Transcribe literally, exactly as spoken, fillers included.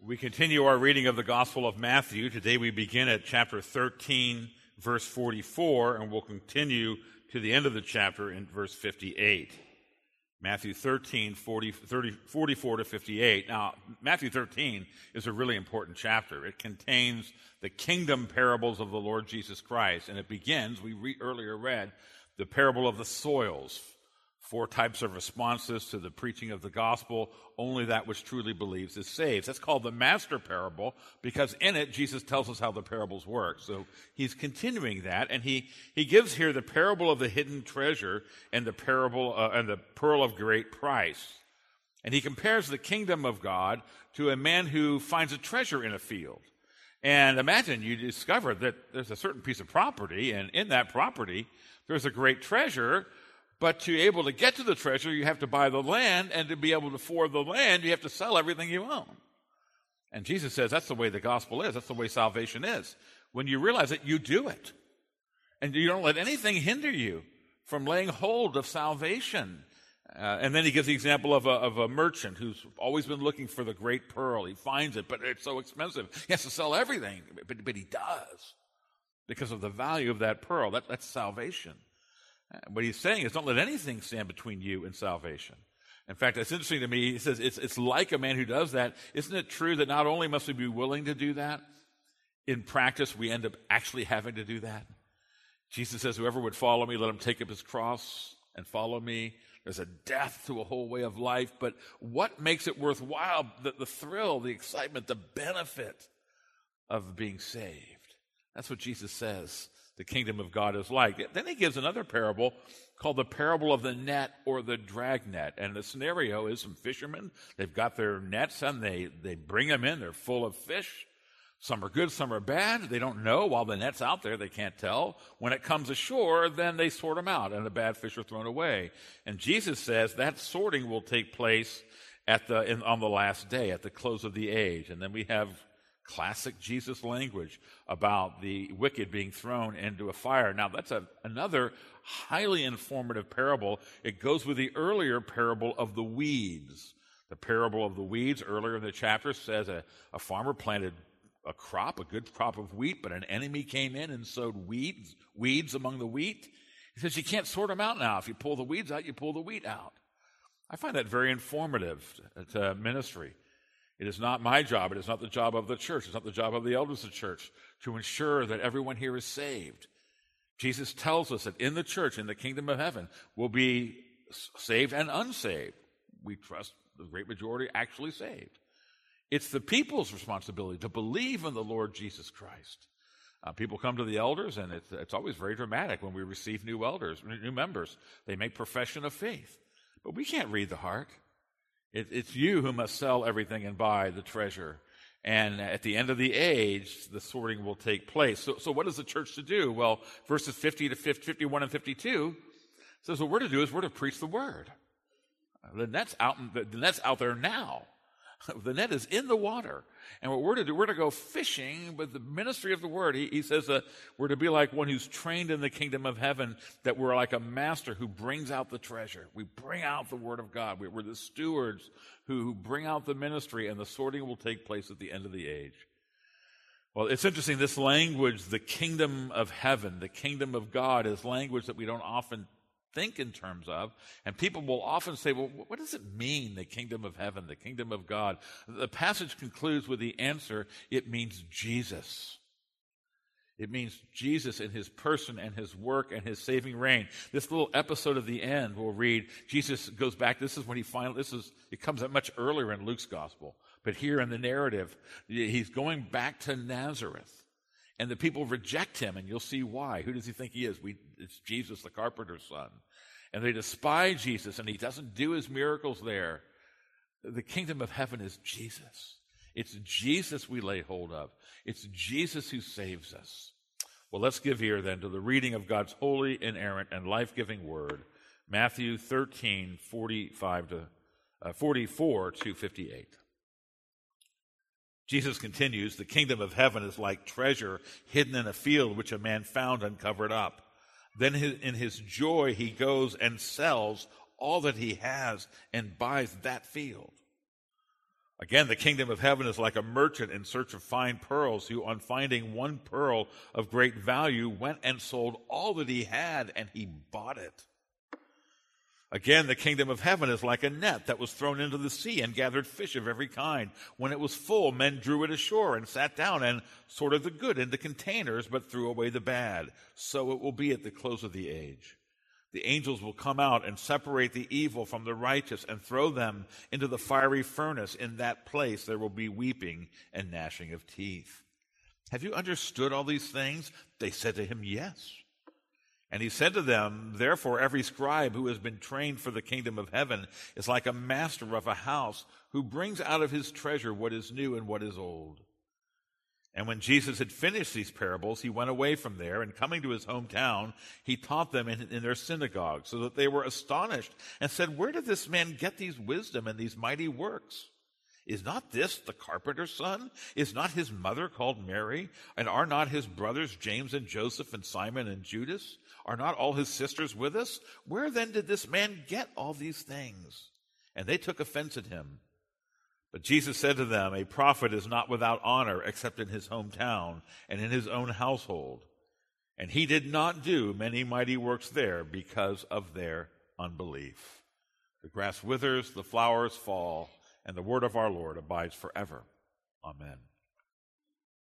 We continue our reading of the Gospel of Matthew. Today we begin at chapter thirteen, verse forty-four, and we'll continue to the end of the chapter in verse fifty-eight. Matthew thirteen, forty, thirty, forty-four to fifty-eight. Now, Matthew thirteen is a really important chapter. It contains the kingdom parables of the Lord Jesus Christ, and it begins, we re- earlier read, the parable of the soils. Four types of responses to the preaching of the gospel. Only that which truly believes is saved. That's called the master parable because in it, Jesus tells us how the parables work. So he's continuing that, and he, he gives here the parable of the hidden treasure and the parable uh, and the pearl of great price. And he compares the kingdom of God to a man who finds a treasure in a field. And imagine you discover that there's a certain piece of property, and in that property, there's a great treasure. But to be able to get to the treasure, you have to buy the land, and to be able to afford the land, you have to sell everything you own. And Jesus says that's the way the gospel is. That's the way salvation is. When you realize it, you do it. And you don't let anything hinder you from laying hold of salvation. Uh, and then he gives the example of a, of a merchant who's always been looking for the great pearl. He finds it, but it's so expensive. He has to sell everything, but, but he does because of the value of that pearl. That, that's salvation. What he's saying is don't let anything stand between you and salvation. In fact, it's interesting to me. He says it's, it's like a man who does that. Isn't it true that not only must we be willing to do that, in practice we end up actually having to do that? Jesus says, whoever would follow me, let him take up his cross and follow me. There's a death to a whole way of life, but what makes it worthwhile? The, the thrill, the excitement, the benefit of being saved. That's what Jesus says the kingdom of God is like. Then he gives another parable called the parable of the net or the dragnet. And the scenario is some fishermen, they've got their nets and they, they bring them in. They're full of fish. Some are good, some are bad. They don't know. While the net's out there, they can't tell. When it comes ashore, then they sort them out and the bad fish are thrown away. And Jesus says that sorting will take place at the in, on the last day, at the close of the age. And then we have classic Jesus language about the wicked being thrown into a fire. Now, that's a, another highly informative parable. It goes with the earlier parable of the weeds. The parable of the weeds earlier in the chapter says a, a farmer planted a crop, a good crop of wheat, but an enemy came in and sowed weeds, weeds among the wheat. He says you can't sort them out now. If you pull the weeds out, you pull the wheat out. I find that very informative to ministry. It is not my job. It is not the job of the church. It's not the job of the elders of the church to ensure that everyone here is saved. Jesus tells us that in the church, in the kingdom of heaven, will be saved and unsaved. We trust the great majority actually saved. It's the people's responsibility to believe in the Lord Jesus Christ. Uh, people come to the elders, and it's, it's always very dramatic when we receive new elders, new members. They make profession of faith. But we can't read the heart. It, it's you who must sell everything and buy the treasure. And at the end of the age, the sorting will take place. So, so what is the church to do? Well, verses fifty to fifty-one and fifty-two says what we're to do is we're to preach the word. The net's out, the net's out there now. The net is in the water. And what we're to do, we're to go fishing with the ministry of the word. He, he says that we're to be like one who's trained in the kingdom of heaven, that we're like a master who brings out the treasure. We bring out the word of God. We, we're the stewards who, who bring out the ministry, and the sorting will take place at the end of the age. Well, it's interesting, this language, the kingdom of heaven, the kingdom of God, is language that we don't often think in terms of, and people will often say, well, what does it mean, the kingdom of heaven, the kingdom of God? The passage concludes with the answer, it means Jesus. It means Jesus in his person and his work and his saving reign. This little episode of the end we'll read, Jesus goes back, this is when he finally, this is, it comes up much earlier in Luke's gospel, but here in the narrative, he's going back to Nazareth. And the people reject him, and you'll see why. Who does he think he is? We, it's Jesus, the carpenter's son. And they despise Jesus, and he doesn't do his miracles there. The kingdom of heaven is Jesus. It's Jesus we lay hold of. It's Jesus who saves us. Well, let's give ear then to the reading of God's holy, inerrant, and life-giving word, Matthew thirteen, forty-five to, uh, forty-four to fifty-eight. Jesus continues, the kingdom of heaven is like treasure hidden in a field which a man found and covered up. Then in his joy he goes and sells all that he has and buys that field. Again, the kingdom of heaven is like a merchant in search of fine pearls, who, on finding one pearl of great value, went and sold all that he had, and he bought it. Again, the kingdom of heaven is like a net that was thrown into the sea and gathered fish of every kind. When it was full, men drew it ashore and sat down and sorted the good into containers, but threw away the bad. So it will be at the close of the age. The angels will come out and separate the evil from the righteous and throw them into the fiery furnace. In that place there will be weeping and gnashing of teeth. Have you understood all these things? They said to him, yes. And he said to them, therefore every scribe who has been trained for the kingdom of heaven is like a master of a house who brings out of his treasure what is new and what is old. And when Jesus had finished these parables, he went away from there, and coming to his hometown, he taught them in, in their synagogue, so that they were astonished and said, where did this man get these wisdom and these mighty works? Is not this the carpenter's son? Is not his mother called Mary? And are not his brothers James and Joseph and Simon and Judas? Are not all his sisters with us? Where then did this man get all these things? And they took offense at him. But Jesus said to them, a prophet is not without honor except in his hometown and in his own household. And he did not do many mighty works there because of their unbelief. The grass withers, the flowers fall, and the word of our Lord abides forever. Amen.